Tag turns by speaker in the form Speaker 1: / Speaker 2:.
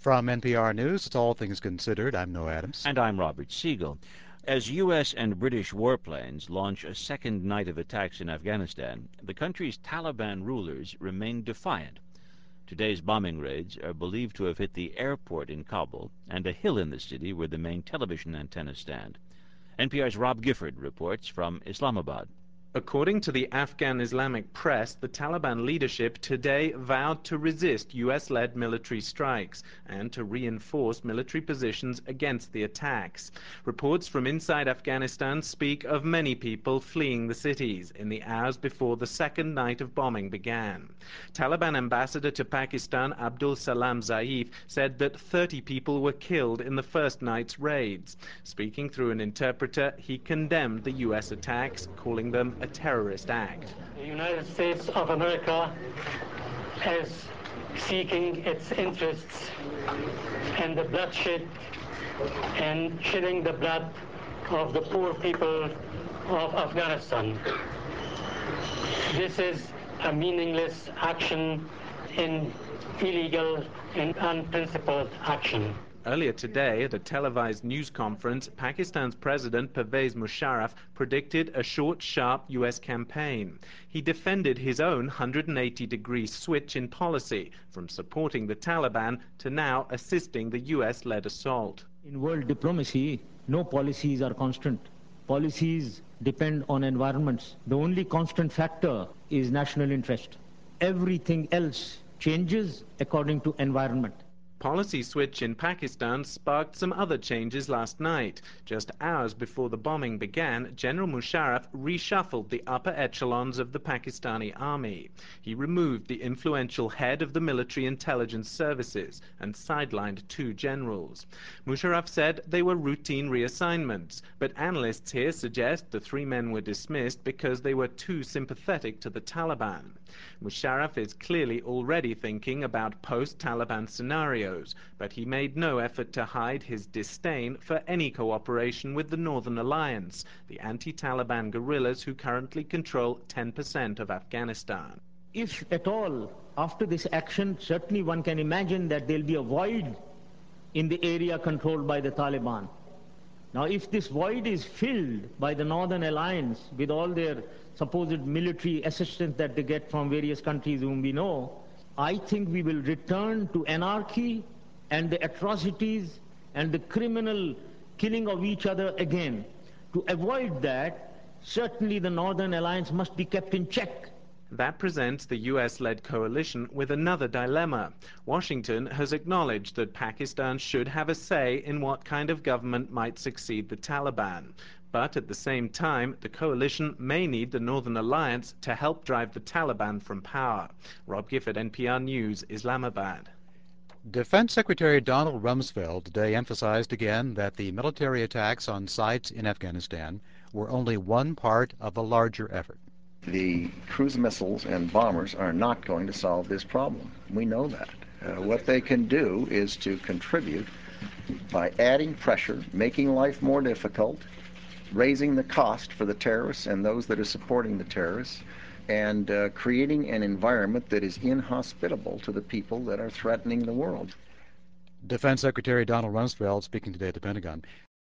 Speaker 1: From NPR News, it's All Things Considered. I'm Noah Adams.
Speaker 2: And I'm Robert Siegel. As U.S. and British warplanes launch a second night of attacks in Afghanistan, the country's Taliban rulers remain defiant. Today's bombing raids are believed to have hit the airport in Kabul and a hill in the city where the main television antennas stand. NPR's Rob Gifford reports from Islamabad.
Speaker 3: According to the Afghan Islamic press, the Taliban leadership today vowed to resist U.S.-led military strikes and to reinforce military positions against the attacks. Reports from inside Afghanistan speak of many people fleeing the cities in the hours before the second night of bombing began. Taliban ambassador to Pakistan Abdul Salam Zaif said that 30 people were killed in the first night's raids. Speaking through an interpreter, he condemned the U.S. attacks, calling them a terrorist act.
Speaker 4: The United States of America is seeking its interests in the bloodshed and shedding the blood of the poor people of Afghanistan. This is a meaningless action and illegal and unprincipled action.
Speaker 3: Earlier today, at a televised news conference, Pakistan's President Pervez Musharraf predicted a short, sharp U.S. campaign. He defended his own 180-degree switch in policy, from supporting the Taliban to now assisting the U.S.-led assault.
Speaker 5: In world diplomacy, no policies are constant. Policies depend on environments. The only constant factor is national interest. Everything else changes according to environment.
Speaker 3: Policy switch in Pakistan sparked some other changes last night. Just hours before the bombing began, General Musharraf reshuffled the upper echelons of the Pakistani army. He removed the influential head of the military intelligence services and sidelined 2 generals. Musharraf said they were routine reassignments, but analysts here suggest the 3 men were dismissed because they were too sympathetic to the Taliban. Musharraf is clearly already thinking about post-Taliban scenarios, but he made no effort to hide his disdain for any cooperation with the Northern Alliance, the anti-Taliban guerrillas who currently control 10% of Afghanistan.
Speaker 5: If at all, after this action, certainly one can imagine that there will be a void in the area controlled by the Taliban. Now, if this void is filled by the Northern Alliance with all their supposed military assistance that they get from various countries whom we know, I think we will return to anarchy and the atrocities and the criminal killing of each other again. To avoid that, certainly the Northern Alliance must be kept in check.
Speaker 3: That presents the US-led coalition with another dilemma. Washington has acknowledged that Pakistan should have a say in what kind of government might succeed the Taliban. But at the same time, the coalition may need the Northern Alliance to help drive the Taliban from power. Rob Gifford, NPR News, Islamabad.
Speaker 1: Defense Secretary Donald Rumsfeld today emphasized again that the military attacks on sites in Afghanistan were only one part of a larger effort.
Speaker 6: The cruise missiles and bombers are not going to solve this problem. We know that. What they can do is to contribute by adding pressure, making life more difficult, raising the cost for the terrorists and those that are supporting the terrorists, and creating an environment that is inhospitable to the people that are threatening the world.
Speaker 1: Defense Secretary Donald Rumsfeld speaking today at the Pentagon.